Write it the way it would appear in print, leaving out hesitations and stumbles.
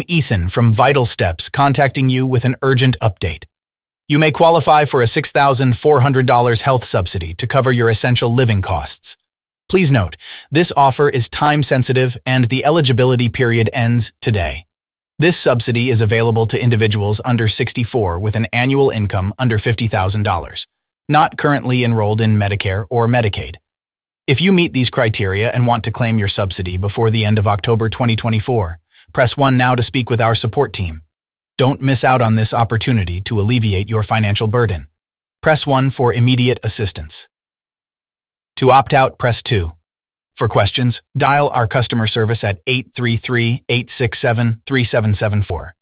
Ethan from Vital Steps contacting you with an urgent update. You may qualify for a $6,400 health subsidy to cover your essential living costs. Please note, this offer is time-sensitive and the eligibility period ends today. This subsidy is available to individuals under 64 with an annual income under $50,000, not currently enrolled in Medicare or Medicaid. If you meet these criteria and want to claim your subsidy before the end of October 2024, press 1 now to speak with our support team. Don't miss out on this opportunity to alleviate your financial burden. Press 1 for immediate assistance. To opt out, press 2. For questions, dial our customer service at 833-867-3774.